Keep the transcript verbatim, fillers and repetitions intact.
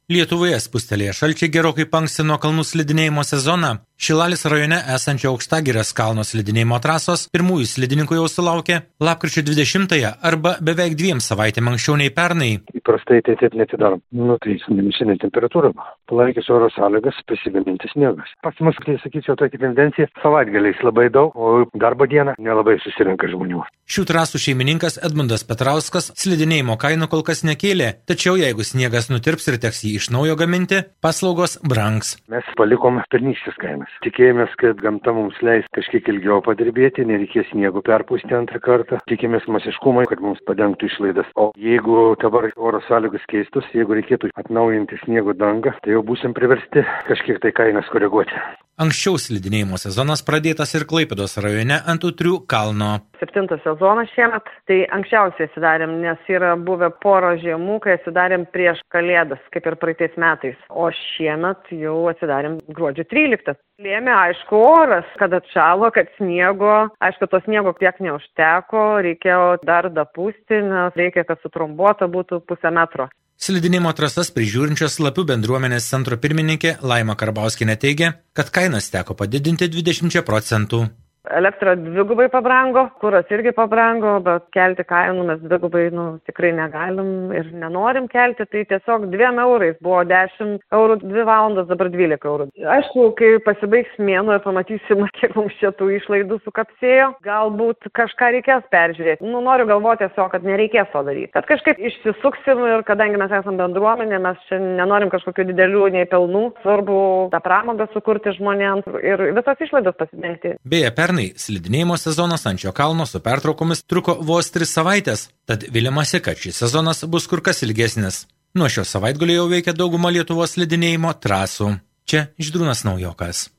Lietuvoje spustelėję šalčiai gerokai paankstino kalnų slidinėjimo sezoną. Šilalės rajone esančio Aukštagirės kalno slidinėjimo trasos pirmųjų slidininkų jau sulaukė lapkričio dvidešimtąją arba beveik dviem savaitėm anksčiau nei pernai. Įprastai tai taip netidarom. Nu tai minusinė temperatūra. Palaikys oro sąlygas, prisigaminti sniegas. Pas mus, tai sakyčiau, tokia tendencija savaitgaliais labai daug, o darbo dieną nelabai susirenka žmonių. Šių trasų šeimininkas Edmundas Petrauskas slidinėjimo kainų kol kas nekėlė, tačiau jeigu sniegas nutirps ir teks jį iš naujo gaminti, paslaugos brangs. Mes palikom pernykštes kainas. Tikėjomės, kad gamta mums leis kažkiek ilgiau padirbėti, nereikės sniego perpūsti antrą kartą. Tikimės masiškumai, kad mums padengtų išlaidas. O jeigu dabar oro sąlygos keistus, jeigu reikėtų atnaujinti sniego dangą, tai jau būsim priversti kažkiek tai kainas koreguoti. Anksčiau slidinėjimo sezonas pradėtas ir Klaipėdos rajone ant Utrių kalno. Septintas sezonas šiemet, tai anksčiausiai atsidarėm, nes yra buvę poro žiemų, kai atsidarėm prieš Kalėdas, kaip ir praeitais metais. O šiemet jau atsidarėm gruodžio tryliktą. Lėmė, aišku, oras, kad atšalo, kad sniego. Aišku, to sniego tiek neužteko, reikėjo dar dapūsti, nes reikia, kad sutrombuota būtų pusę metro. Slidinėjimo trasas prižiūrinčios Lapių bendruomenės centro pirmininkė Laima Karbauskienė teigia, kad kainas teko padidinti dvidešimčia procentų. Elektra dvigubai pabrango, kuras irgi pabrango, bet kelti kainų mes dvigubai nu, tikrai negalim ir nenorim kelti, tai tiesiog dviem eurais buvo dešimt eurų dvi valandas, dabar dvylika eurų. Aišku, kai pasibaigs mėnuo ir pamatysim, kiek mums čia tų išlaidų sukapsėjo, galbūt kažką reikės peržiūrėti. Nu, noriu galvoti tiesiog, kad nereikės to daryti. Kad kažkaip išsisuksim ir kadangi mes esame bendruomenė, mes čia nenorim kažkokių didelių nei pelnų, svarbu tą pramogą sukurti žmonėms ir visas išlaidas pasidengti. Beje, pernai slidinėjimo sezonas ant šio kalno su pertraukomis truko vos tris savaitės, tad viliamasi, kad šis sezonas bus kur kas ilgesnis. Nuo šio savaitgalio jau veikia dauguma Lietuvos slidinėjimo trasų. Čia Žydrūnas Naujokas.